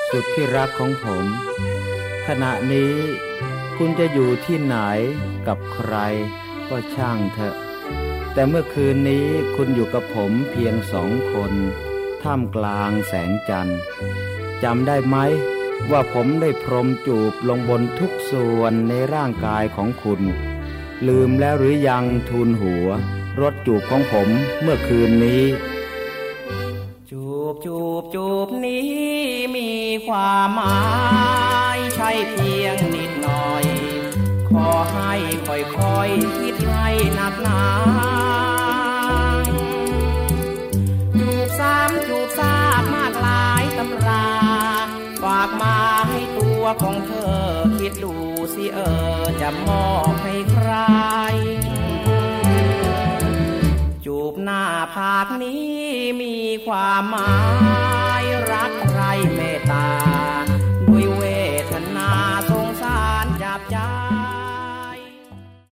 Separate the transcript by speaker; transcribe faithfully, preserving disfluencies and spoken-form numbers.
Speaker 1: สุดที่รักของผมขณะนี้คุณจะอยู่ที่ไหนกับใครก็ช่างเถอะแต่เมื่อคืนนี้คุณอยู่กับผมเพียงสองคนท่ามกลางแสงจันทร์จำได้ไหมว่าผมได้พรมจูบลงบนทุกส่วนในร่างกายของคุณลืมแล้วหรือยังทูลหัวรสจูบของผมเมื่อคืนนี้
Speaker 2: จูบจูบจูบนี้มีความหมายใช่เพียงนิดหน่อยขอให้ค่อยๆคิดให้หนักหนาจูบซ้ำจูบซากมากหลายตำราฝากมาให้ตัวของเธอคิดดูสิเออจะมอบให้ใครจูบหน้าผากนี้มีความหมายรักใครเมตตาด้วยเวทนาสงสารจับใจ